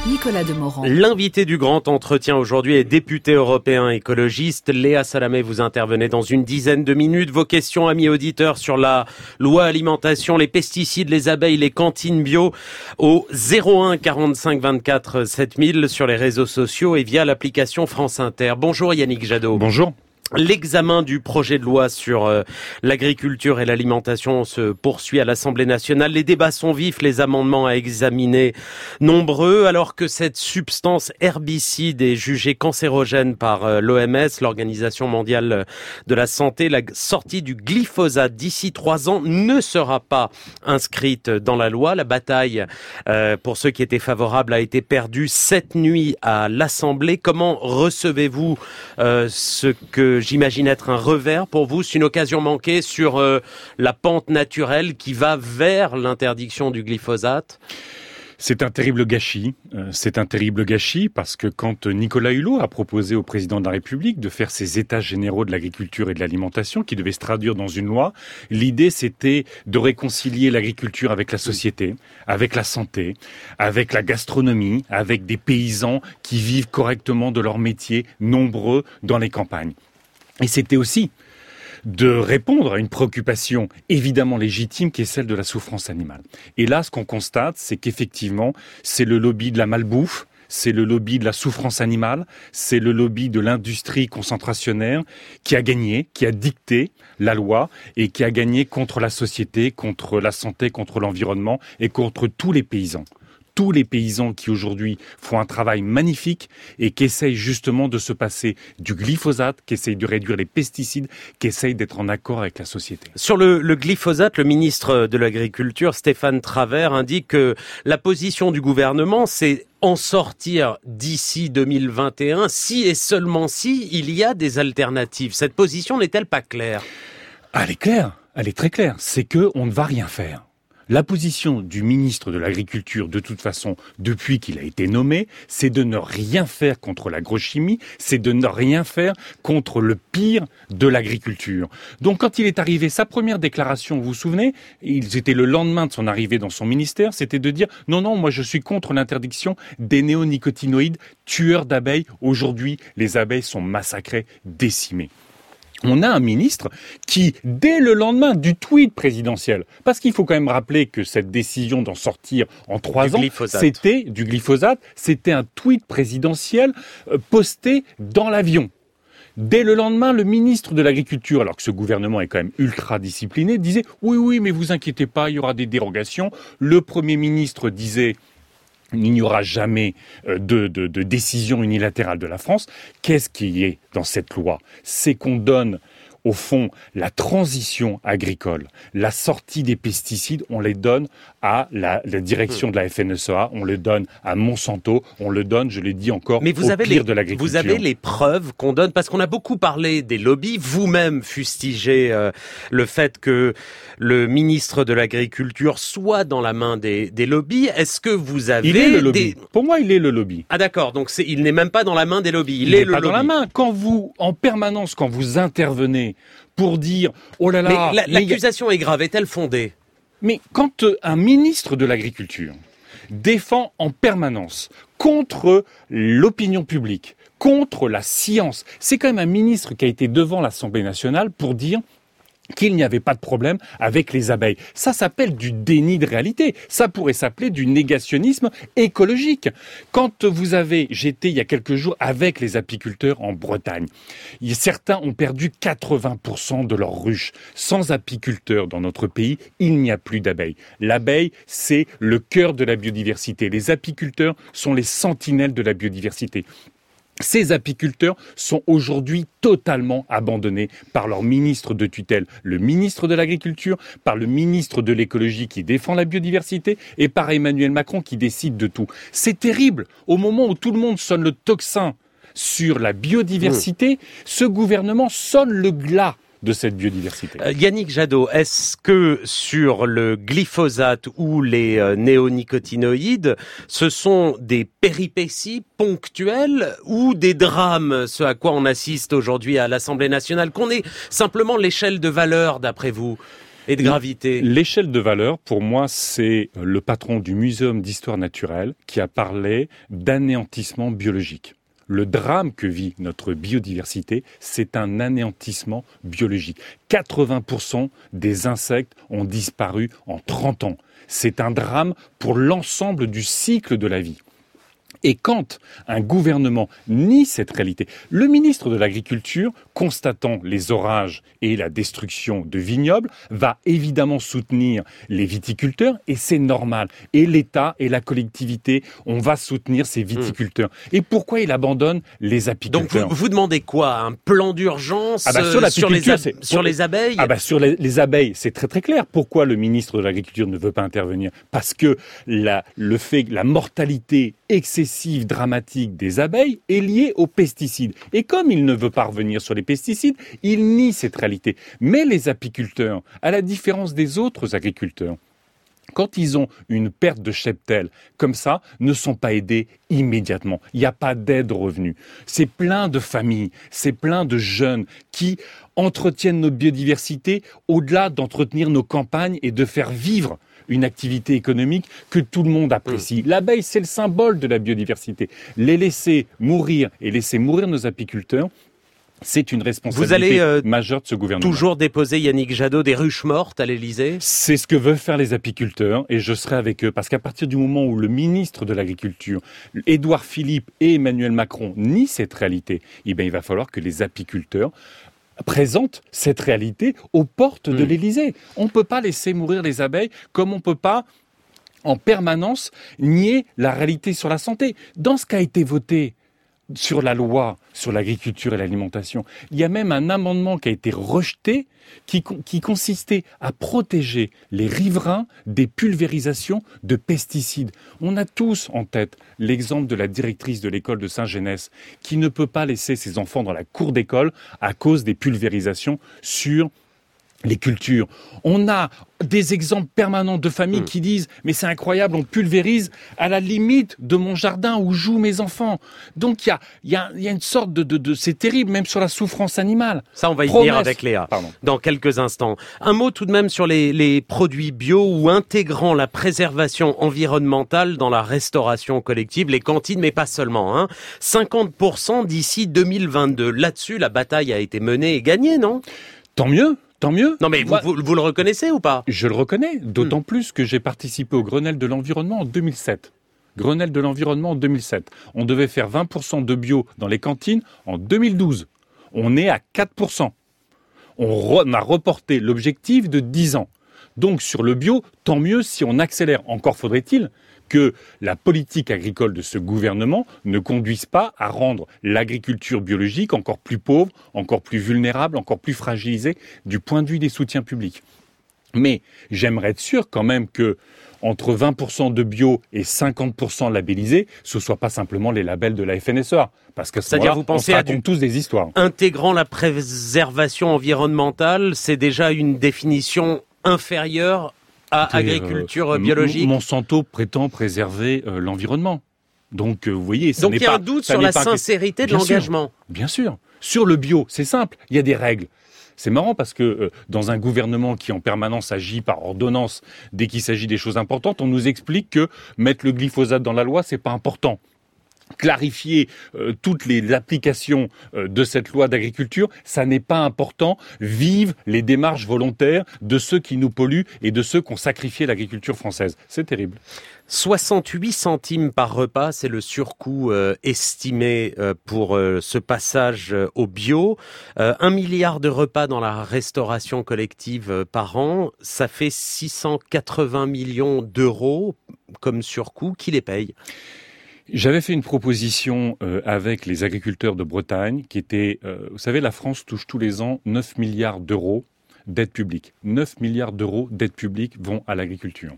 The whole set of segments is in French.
Nicolas Demorand. L'invité du grand entretien aujourd'hui est député européen écologiste. Léa Salamé, vous intervenez dans une dizaine de minutes. Vos questions, amis auditeurs, sur la loi alimentation, les pesticides, les abeilles, les cantines bio au 01 45 24 7000 sur les réseaux sociaux et via l'application France Inter. Bonjour Yannick Jadot. Bonjour. L'examen du projet de loi sur l'agriculture et l'alimentation se poursuit à l'Assemblée nationale. Les débats sont vifs, les amendements à examiner nombreux, alors que cette substance herbicide est jugée cancérogène par l'OMS, l'Organisation mondiale de la santé. La sortie du glyphosate d'ici 3 ans ne sera pas inscrite dans la loi. La bataille, pour ceux qui étaient favorables, a été perdue cette nuit à l'Assemblée. Comment recevez-vous ce que j'imagine être un revers pour vous? C'est une occasion manquée sur la pente naturelle qui va vers l'interdiction du glyphosate? C'est un terrible gâchis. Parce que quand Nicolas Hulot a proposé au président de la République de faire ces états généraux de l'agriculture et de l'alimentation qui devaient se traduire dans une loi, l'idée c'était de réconcilier l'agriculture avec la société, avec la santé, avec la gastronomie, avec des paysans qui vivent correctement de leur métier, nombreux dans les campagnes. Et c'était aussi de répondre à une préoccupation évidemment légitime qui est celle de la souffrance animale. Et là, ce qu'on constate, c'est qu'effectivement, c'est le lobby de la malbouffe, c'est le lobby de la souffrance animale, c'est le lobby de l'industrie concentrationnaire qui a gagné, qui a dicté la loi et qui a gagné contre la société, contre la santé, contre l'environnement et contre tous les paysans. Tous les paysans qui aujourd'hui font un travail magnifique et qui essayent justement de se passer du glyphosate, qui essayent de réduire les pesticides, qui essayent d'être en accord avec la société. Sur le glyphosate, le ministre de l'Agriculture, Stéphane Travert, indique que la position du gouvernement, c'est en sortir d'ici 2021, si et seulement si il y a des alternatives. Cette position n'est-elle pas claire? Elle est claire, elle est très claire. C'est qu'on ne va rien faire. La position du ministre de l'Agriculture, de toute façon, depuis qu'il a été nommé, c'est de ne rien faire contre l'agrochimie, c'est de ne rien faire contre le pire de l'agriculture. Donc quand il est arrivé, sa première déclaration, vous vous souvenez, c'était le lendemain de son arrivée dans son ministère, c'était de dire « Non, moi je suis contre l'interdiction des néonicotinoïdes tueurs d'abeilles. Aujourd'hui, les abeilles sont massacrées, décimées. » On a un ministre qui, dès le lendemain du tweet présidentiel, parce qu'il faut quand même rappeler que cette décision d'en sortir en 3 ans, c'était du glyphosate, c'était un tweet présidentiel posté dans l'avion. Dès le lendemain, le ministre de l'Agriculture, alors que ce gouvernement est quand même ultra discipliné, disait « Oui, mais vous inquiétez pas, il y aura des dérogations ». Le Premier ministre disait « Il n'y aura jamais de décision unilatérale de la France ». Qu'est-ce qui est dans cette loi? C'est qu'on donne, au fond, la transition agricole, la sortie des pesticides, on les donne à la direction de la FNSEA, on le donne à Monsanto, on le donne, je l'ai dit encore, au pire de l'agriculture. Vous avez les preuves qu'on donne, parce qu'on a beaucoup parlé des lobbies, vous-même fustigez le fait que le ministre de l'Agriculture soit dans la main des lobbies. Est-ce que vous avez... Il est le lobby. Pour moi, il est le lobby. Ah d'accord, donc il n'est même pas dans la main des lobbies, il est le lobby. Dans la main. Quand vous, en permanence, quand vous intervenez pour dire « Oh là là... » Mais l'accusation est grave, est-elle fondée? Mais quand un ministre de l'Agriculture défend en permanence contre l'opinion publique, contre la science, c'est quand même un ministre qui a été devant l'Assemblée nationale pour dire qu'il n'y avait pas de problème avec les abeilles. Ça s'appelle du déni de réalité. Ça pourrait s'appeler du négationnisme écologique. Quand j'étais il y a quelques jours avec les apiculteurs en Bretagne. Certains ont perdu 80% de leurs ruches. Sans apiculteurs dans notre pays, il n'y a plus d'abeilles. L'abeille, c'est le cœur de la biodiversité. Les apiculteurs sont les sentinelles de la biodiversité. Ces apiculteurs sont aujourd'hui totalement abandonnés par leur ministre de tutelle, le ministre de l'Agriculture, par le ministre de l'Écologie qui défend la biodiversité et par Emmanuel Macron qui décide de tout. C'est terrible. Au moment où tout le monde sonne le tocsin sur la biodiversité, ce gouvernement sonne le glas de cette biodiversité. Yannick Jadot, est-ce que sur le glyphosate ou les néonicotinoïdes, ce sont des péripéties ponctuelles ou des drames, ce à quoi on assiste aujourd'hui à l'Assemblée nationale, qu'on ait simplement l'échelle de valeur d'après vous? et de gravité. L'échelle de valeur, pour moi, c'est le patron du Muséum d'histoire naturelle qui a parlé d'anéantissement biologique. Le drame que vit notre biodiversité, c'est un anéantissement biologique. 80% des insectes ont disparu en 30 ans. C'est un drame pour l'ensemble du cycle de la vie. Et quand un gouvernement nie cette réalité, le ministre de l'Agriculture, constatant les orages et la destruction de vignobles, va évidemment soutenir les viticulteurs, et c'est normal. Et l'État et la collectivité, on va soutenir ces viticulteurs. Et pourquoi il abandonne les apiculteurs ? Donc vous demandez quoi ? Un plan d'urgence sur les abeilles ? Sur les abeilles, c'est très très clair. Pourquoi le ministre de l'Agriculture ne veut pas intervenir ? Parce que la mortalité excessive, dramatique des abeilles est liée aux pesticides. Et comme il ne veut pas revenir sur les pesticides, il nie cette réalité. Mais les apiculteurs, à la différence des autres agriculteurs, quand ils ont une perte de cheptel comme ça, ne sont pas aidés immédiatement. Il n'y a pas d'aide aux revenus. C'est plein de familles, c'est plein de jeunes qui entretiennent notre biodiversité au-delà d'entretenir nos campagnes et de faire vivre une activité économique que tout le monde apprécie. L'abeille, c'est le symbole de la biodiversité. Les laisser mourir et laisser mourir nos apiculteurs, c'est une responsabilité majeure de ce gouvernement. Toujours déposer, Yannick Jadot, des ruches mortes à l'Élysée ? C'est ce que veulent faire les apiculteurs et je serai avec eux. Parce qu'à partir du moment où le ministre de l'Agriculture, Édouard Philippe et Emmanuel Macron nient cette réalité, il va falloir que les apiculteurs présente cette réalité aux portes de l'Élysée. On ne peut pas laisser mourir les abeilles comme on ne peut pas en permanence nier la réalité sur la santé. Dans ce qui a été voté sur la loi sur l'agriculture et l'alimentation, il y a même un amendement qui a été rejeté qui consistait à protéger les riverains des pulvérisations de pesticides. On a tous en tête l'exemple de la directrice de l'école de Saint-Genès qui ne peut pas laisser ses enfants dans la cour d'école à cause des pulvérisations sur les cultures. On a des exemples permanents de familles qui disent « mais c'est incroyable, on pulvérise à la limite de mon jardin où jouent mes enfants ». Donc il y a une sorte de c'est terrible, même sur la souffrance animale. Ça, on va y venir avec Léa dans quelques instants. Un mot tout de même sur les produits bio ou intégrant la préservation environnementale dans la restauration collective, les cantines, mais pas seulement. 50% d'ici 2022. Là-dessus, la bataille a été menée et gagnée, non ? Tant mieux. Tant mieux. Non mais vous le reconnaissez ou pas ? Je le reconnais, d'autant plus que j'ai participé au Grenelle de l'environnement en 2007. Grenelle de l'environnement en 2007. On devait faire 20% de bio dans les cantines en 2012. On est à 4%. On a reporté l'objectif de 10 ans. Donc sur le bio, tant mieux si on accélère. Encore faudrait-il que la politique agricole de ce gouvernement ne conduise pas à rendre l'agriculture biologique encore plus pauvre, encore plus vulnérable, encore plus fragilisée du point de vue des soutiens publics. Mais j'aimerais être sûr quand même que entre 20% de bio et 50% labellisé, ce ne soit pas simplement les labels de la FNSEA. Parce que c'est-à-dire, vous pensez à tous des histoires. Intégrant la préservation environnementale, c'est déjà une définition inférieure à agriculture biologique. Monsanto prétend préserver l'environnement. Donc, vous voyez, donc il y a un doute sur la sincérité de l'engagement. Bien sûr. Sur le bio, c'est simple, il y a des règles. C'est marrant parce que dans un gouvernement qui en permanence agit par ordonnance, dès qu'il s'agit des choses importantes, on nous explique que mettre le glyphosate dans la loi, c'est pas important. Clarifier toutes les applications de cette loi d'agriculture, ça n'est pas important. Vive les démarches volontaires de ceux qui nous polluent et de ceux qui ont sacrifié l'agriculture française. C'est terrible. 68 centimes par repas, c'est le surcoût estimé pour ce passage au bio. 1 milliard de repas dans la restauration collective par an, ça fait 680 millions d'euros comme surcoût. Qui les paye ? J'avais fait une proposition avec les agriculteurs de Bretagne qui était, vous savez, la France touche tous les ans 9 milliards d'euros d'aide publique. 9 milliards d'euros d'aide publique vont à l'agriculture.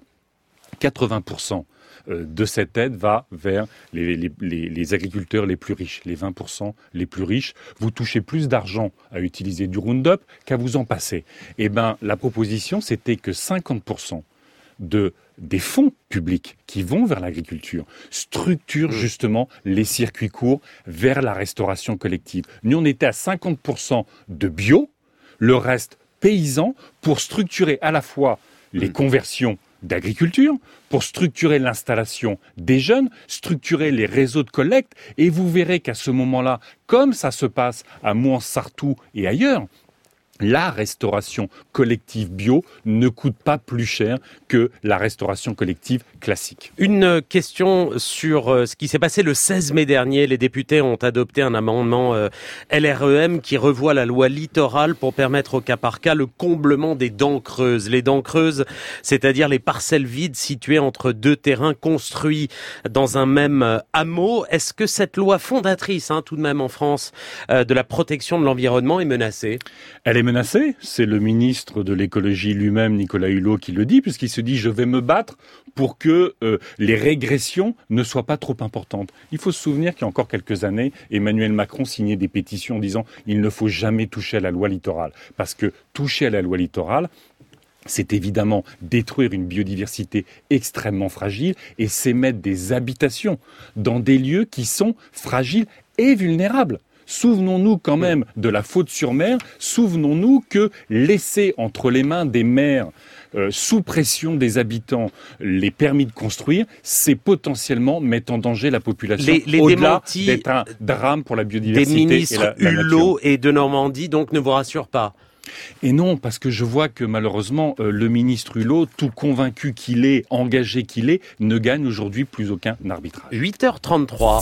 80% de cette aide va vers les agriculteurs les plus riches, les 20% les plus riches. Vous touchez plus d'argent à utiliser du Roundup qu'à vous en passer. Eh bien, la proposition, c'était que 50% des fonds publics qui vont vers l'agriculture structurent justement les circuits courts vers la restauration collective. Nous, on était à 50% de bio, le reste paysans pour structurer à la fois les conversions d'agriculture, pour structurer l'installation des jeunes, structurer les réseaux de collecte, et vous verrez qu'à ce moment-là, comme ça se passe à Mouans-Sartoux et ailleurs, la restauration collective bio ne coûte pas plus cher que la restauration collective classique. Une question sur ce qui s'est passé le 16 mai dernier. Les députés ont adopté un amendement LREM qui revoit la loi littorale pour permettre au cas par cas le comblement des dents creuses. Les dents creuses, c'est-à-dire les parcelles vides situées entre deux terrains construits dans un même hameau. Est-ce que cette loi fondatrice, tout de même en France, de la protection de l'environnement est menacée ? Elle est menacée, c'est le ministre de l'écologie lui-même, Nicolas Hulot, qui le dit, puisqu'il se dit « je vais me battre pour que les régressions ne soient pas trop importantes ». Il faut se souvenir qu'il y a encore quelques années, Emmanuel Macron signait des pétitions en disant « il ne faut jamais toucher à la loi littorale ». Parce que toucher à la loi littorale, c'est évidemment détruire une biodiversité extrêmement fragile et c'est mettre des habitations dans des lieux qui sont fragiles et vulnérables. Souvenons-nous quand même de la Faute-sur-Mer, souvenons-nous que laisser entre les mains des maires sous pression des habitants les permis de construire, c'est potentiellement mettre en danger la population au-delà d'être un drame pour la biodiversité. Des ministres Hulot et de Normandie donc ne vous rassurent pas. Et non, parce que je vois que malheureusement, le ministre Hulot, tout convaincu qu'il est, engagé qu'il est, ne gagne aujourd'hui plus aucun arbitrage. 8h33.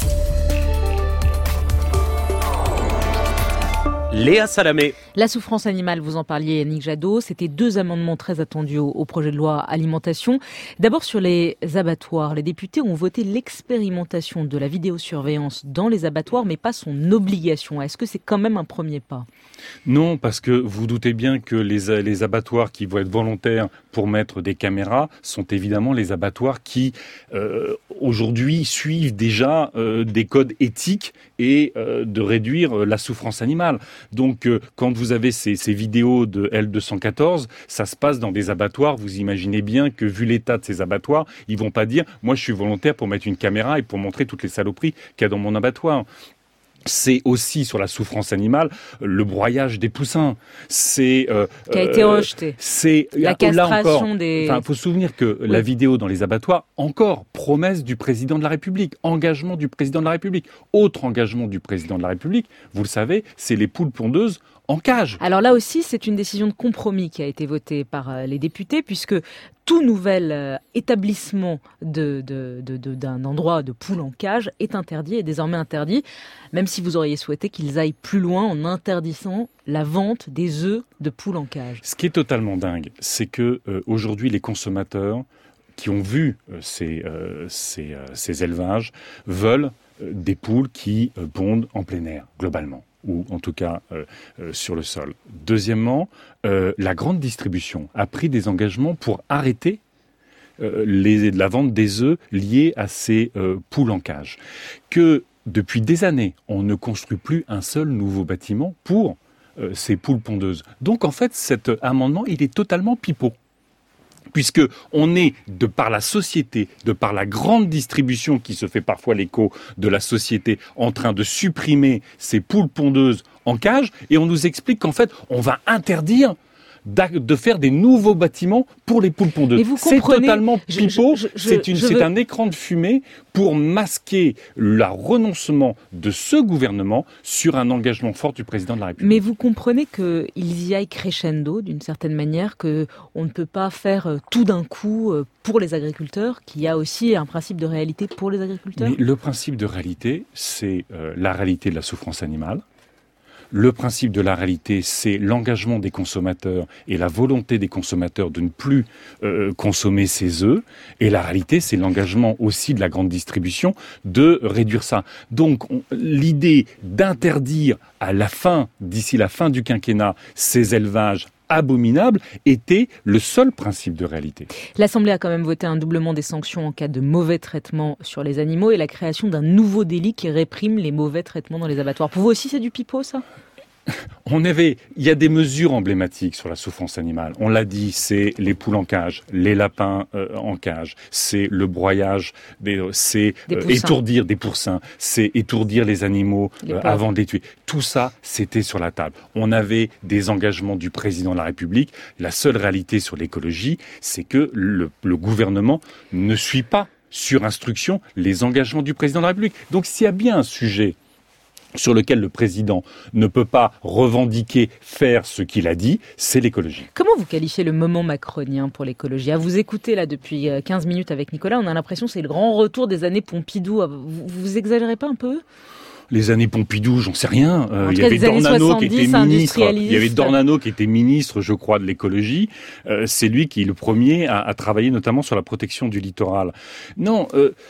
Léa Salamé. La souffrance animale, vous en parliez, Yannick Jadot. C'était 2 amendements très attendus au projet de loi alimentation. D'abord sur les abattoirs. Les députés ont voté l'expérimentation de la vidéosurveillance dans les abattoirs, mais pas son obligation. Est-ce que c'est quand même un premier pas ? Non, parce que vous doutez bien que les abattoirs qui vont être volontaires pour mettre des caméras sont évidemment les abattoirs qui, aujourd'hui, suivent déjà des codes éthiques et de réduire la souffrance animale. Donc, quand vous avez ces vidéos de L214, ça se passe dans des abattoirs. Vous imaginez bien que, vu l'état de ces abattoirs, ils vont pas dire « moi, je suis volontaire pour mettre une caméra et pour montrer toutes les saloperies qu'il y a dans mon abattoir ». C'est aussi sur la souffrance animale le broyage des poussins. C'est qui a été rejeté. C'est la castration des. Enfin, faut se souvenir que la vidéo dans les abattoirs, encore promesse du président de la République, engagement du président de la République, autre engagement du président de la République. Vous le savez, c'est les poules pondeuses en cage. Alors là aussi, c'est une décision de compromis qui a été votée par les députés, puisque tout nouvel établissement d'un endroit de poules en cage est interdit, est désormais interdit, même si vous auriez souhaité qu'ils aillent plus loin en interdisant la vente des œufs de poules en cage. Ce qui est totalement dingue, c'est que aujourd'hui les consommateurs qui ont vu ces élevages veulent des poules qui pondent en plein air, globalement, ou en tout cas sur le sol. Deuxièmement, la grande distribution a pris des engagements pour arrêter la vente des œufs liés à ces poules en cage. Que depuis des années, on ne construit plus un seul nouveau bâtiment pour ces poules pondeuses. Donc en fait, cet amendement, il est totalement pipeau. Puisque on est, de par la société, de par la grande distribution qui se fait parfois l'écho de la société, en train de supprimer ces poules pondeuses en cage, et on nous explique qu'en fait, on va interdire de faire des nouveaux bâtiments pour les poules pondeuses. C'est totalement pipeau, c'est un écran de fumée pour masquer le renoncement de ce gouvernement sur un engagement fort du président de la République. Mais vous comprenez qu'ils y aillent crescendo, d'une certaine manière, qu'on ne peut pas faire tout d'un coup pour les agriculteurs, qu'il y a aussi un principe de réalité pour les agriculteurs ? Mais le principe de réalité, c'est la réalité de la souffrance animale. Le principe de la réalité, c'est l'engagement des consommateurs et la volonté des consommateurs de ne plus consommer ces œufs. Et la réalité, c'est l'engagement aussi de la grande distribution de réduire ça. Donc, l'idée d'interdire d'ici la fin du quinquennat, ces élevages abominable était le seul principe de réalité. L'Assemblée a quand même voté un doublement des sanctions en cas de mauvais traitement sur les animaux et la création d'un nouveau délit qui réprime les mauvais traitements dans les abattoirs. Pour vous aussi, c'est du pipeau, ça ? il y a des mesures emblématiques sur la souffrance animale. On l'a dit, c'est les poules en cage, les lapins en cage, c'est le broyage, c'est étourdir des poussins, c'est étourdir les animaux avant de les tuer. Tout ça, c'était sur la table. On avait des engagements du président de la République. La seule réalité sur l'écologie, c'est que le gouvernement ne suit pas sur instruction les engagements du président de la République. Donc s'il y a bien un sujet sur lequel le président ne peut pas revendiquer faire ce qu'il a dit, c'est l'écologie. Comment vous qualifiez le moment macronien pour l'écologie ? À vous écouter là depuis 15 minutes avec Nicolas, on a l'impression que c'est le grand retour des années Pompidou. Vous exagérez pas un peu ? Les années Pompidou, j'en sais rien. Il y avait Dornano qui était ministre. Il y avait Dornano qui était ministre, je crois, de l'écologie. C'est lui qui est le premier à travailler notamment sur la protection du littoral. Non,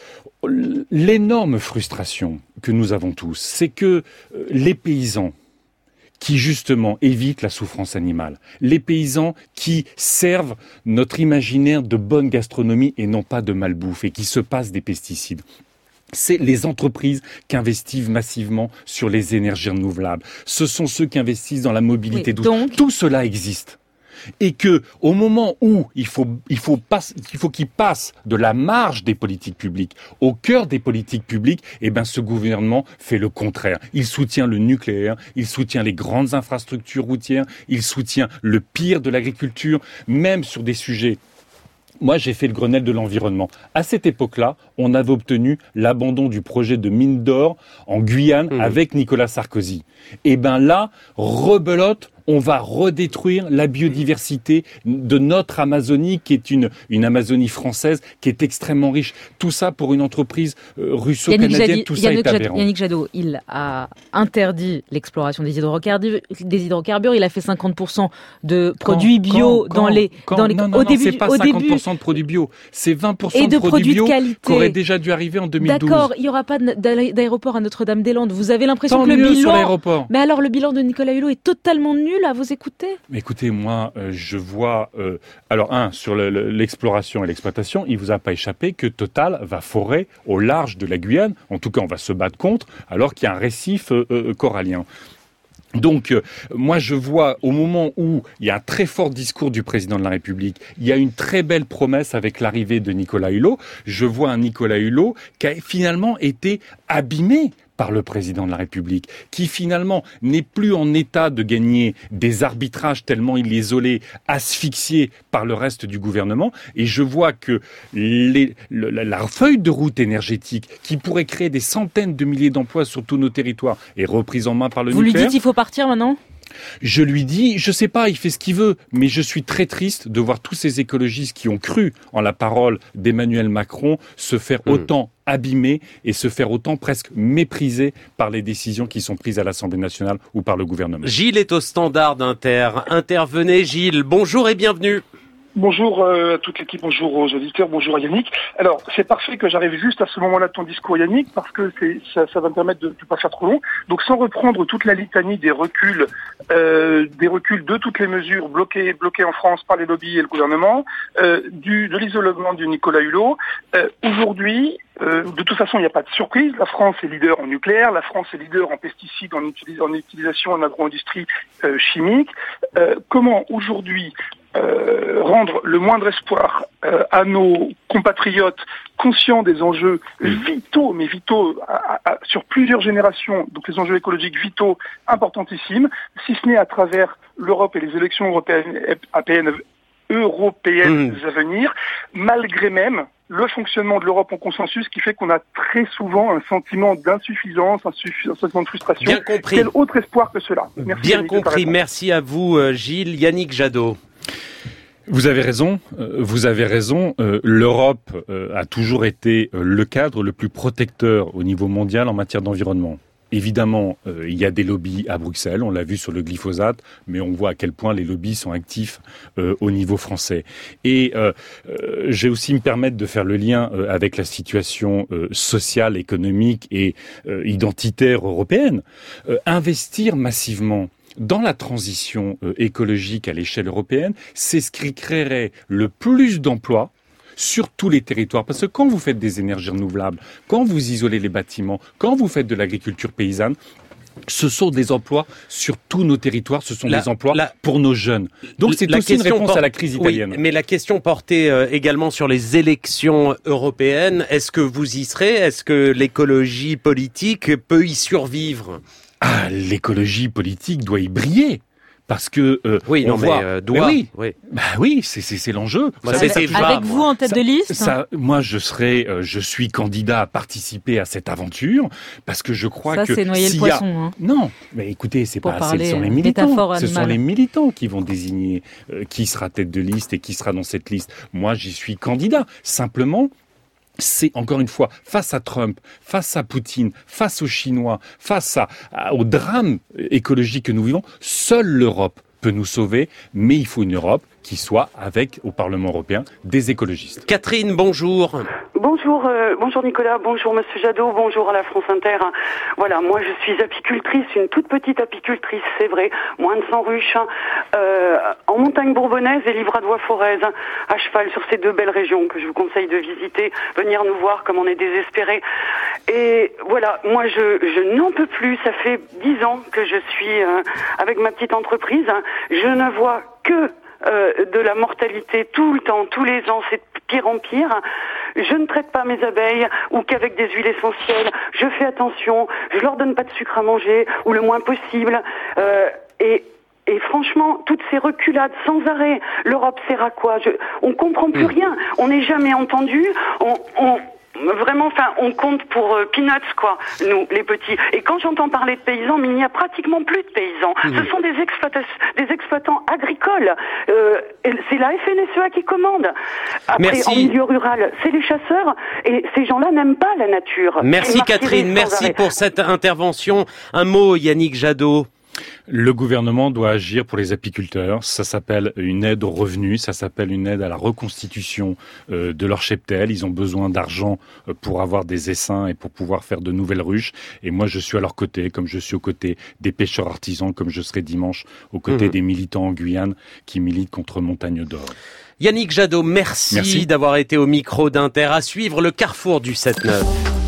l'énorme frustration que nous avons tous, c'est que les paysans qui justement évitent la souffrance animale, les paysans qui servent notre imaginaire de bonne gastronomie et non pas de malbouffe et qui se passent des pesticides. C'est les entreprises qui investissent massivement sur les énergies renouvelables. Ce sont ceux qui investissent dans la mobilité douce. Donc... Tout cela existe. Et que, au moment où il faut qu'ils passent de la marge des politiques publiques au cœur des politiques publiques, ce gouvernement fait le contraire. Il soutient le nucléaire, il soutient les grandes infrastructures routières, il soutient le pire de l'agriculture, même sur des sujets. Moi, j'ai fait le Grenelle de l'environnement. À cette époque-là, on avait obtenu l'abandon du projet de mine d'or en Guyane avec Nicolas Sarkozy. Là, rebelote, on va redétruire la biodiversité de notre Amazonie, qui est une Amazonie française, qui est extrêmement riche. Tout ça pour une entreprise russo-canadienne, tout ça est aberrant. Yannick Jadot, il a interdit l'exploration des hydrocarbures. Il a fait 50% de produits bio dans les... Non, c'est pas 50% de produits bio. C'est 20% de produits bio qui auraient déjà dû arriver en 2012. D'accord, il n'y aura pas d'aéroport à Notre-Dame-des-Landes. Vous avez l'impression que le bilan... sur l'aéroport. Mais alors, le bilan de Nicolas Hulot est totalement nul à vous écouter ? Mais écoutez, moi, je vois... sur l'exploration et l'exploitation, il vous a pas échappé que Total va forer au large de la Guyane. En tout cas, on va se battre contre, alors qu'il y a un récif corallien. Donc, moi, je vois, au moment où il y a un très fort discours du président de la République, il y a une très belle promesse avec l'arrivée de Nicolas Hulot, je vois un Nicolas Hulot qui a finalement été abîmé par le président de la République, qui finalement n'est plus en état de gagner des arbitrages tellement il est isolé, asphyxié par le reste du gouvernement. Et je vois que la feuille de route énergétique, qui pourrait créer des centaines de milliers d'emplois sur tous nos territoires, est reprise en main par le nucléaire. Vous lui dites qu'il faut partir maintenant ? Je lui dis, je sais pas, il fait ce qu'il veut, mais je suis très triste de voir tous ces écologistes qui ont cru en la parole d'Emmanuel Macron se faire autant abîmer et se faire autant presque mépriser par les décisions qui sont prises à l'Assemblée nationale ou par le gouvernement. Gilles est au standard d'Inter. Intervenez Gilles, bonjour et bienvenue. Bonjour à toute l'équipe, bonjour aux auditeurs, bonjour à Yannick. Alors, c'est parfait que j'arrive juste à ce moment-là de ton discours, Yannick, parce que ça va me permettre de ne pas faire trop long. Donc, sans reprendre toute la litanie des reculs de toutes les mesures bloquées en France par les lobbies et le gouvernement, de l'isolement du Nicolas Hulot. Aujourd'hui, de toute façon, il n'y a pas de surprise. La France est leader en nucléaire, la France est leader en pesticides, en utilisation en agro-industrie chimique. Comment aujourd'hui rendre le moindre espoir à nos compatriotes conscients des enjeux vitaux, mais vitaux sur plusieurs générations, donc les enjeux écologiques vitaux importantissimes, si ce n'est à travers l'Europe et les élections européennes à venir, malgré même le fonctionnement de l'Europe en consensus qui fait qu'on a très souvent un sentiment d'insuffisance, un sentiment de frustration. Bien compris. Quel autre espoir que cela ? Merci. Bien compris, merci à vous Gilles. Yannick Jadot. Vous avez raison. L'Europe a toujours été le cadre le plus protecteur au niveau mondial en matière d'environnement. Évidemment, il y a des lobbies à Bruxelles, on l'a vu sur le glyphosate, mais on voit à quel point les lobbies sont actifs au niveau français. Et j'ai aussi me permettre de faire le lien avec la situation sociale, économique et identitaire européenne. Investir massivement dans la transition écologique à l'échelle européenne, c'est ce qui créerait le plus d'emplois sur tous les territoires. Parce que quand vous faites des énergies renouvelables, quand vous isolez les bâtiments, quand vous faites de l'agriculture paysanne, ce sont des emplois sur tous nos territoires, ce sont des emplois pour nos jeunes. Donc c'est aussi une réponse à la crise italienne. Oui, mais la question portait également sur les élections européennes. Est-ce que vous y serez? Est-ce que l'écologie politique peut y survivre? Ah, l'écologie politique doit y briller. Parce que oui, on non, voit, mais doit. Oui, c'est l'enjeu. Avec vous en tête de liste. Moi, je suis candidat à participer à cette aventure parce que je crois que c'est noyer le poisson. Non, mais écoutez, ce sont les militants. Ce sont les militants qui vont désigner qui sera tête de liste et qui sera dans cette liste. Moi, j'y suis candidat. Simplement. C'est, encore une fois, face à Trump, face à Poutine, face aux Chinois, face au drame écologique que nous vivons, seule l'Europe peut nous sauver, mais il faut une Europe qui soit avec, au Parlement européen, des écologistes. Catherine, bonjour. Bonjour Nicolas, bonjour Monsieur Jadot, bonjour à la France Inter. Voilà, moi je suis apicultrice, une toute petite apicultrice, c'est vrai, moins de 100 ruches, en montagne bourbonnaise et livradois-foraise, à cheval sur ces deux belles régions que je vous conseille de visiter, venir nous voir comme on est désespérés. Et voilà, moi je n'en peux plus, ça fait 10 ans que je suis avec ma petite entreprise, je ne vois que de la mortalité tout le temps, tous les ans, c'est de pire en pire. Je ne traite pas mes abeilles ou qu'avec des huiles essentielles. Je fais attention, je leur donne pas de sucre à manger ou le moins possible. Et franchement, toutes ces reculades sans arrêt, l'Europe sert à quoi? On comprend plus rien. On n'est jamais entendu. Vraiment, on compte pour peanuts, quoi, nous, les petits. Et quand j'entends parler de paysans, mais il n'y a pratiquement plus de paysans. Ce sont des exploitants agricoles. C'est la FNSEA qui commande. Après, en milieu rural, c'est les chasseurs. Et ces gens-là n'aiment pas la nature. Merci Catherine, merci pour cette intervention. Un mot, Yannick Jadot. Le gouvernement doit agir pour les apiculteurs. Ça s'appelle une aide aux revenus, ça s'appelle une aide à la reconstitution de leur cheptel. Ils ont besoin d'argent pour avoir des essaims et pour pouvoir faire de nouvelles ruches. Et moi, je suis à leur côté, comme je suis aux côtés des pêcheurs artisans, comme je serai dimanche aux côtés des militants en Guyane qui militent contre Montagne d'Or. Yannick Jadot, merci d'avoir été au micro d'Inter. À suivre le carrefour du 7-9.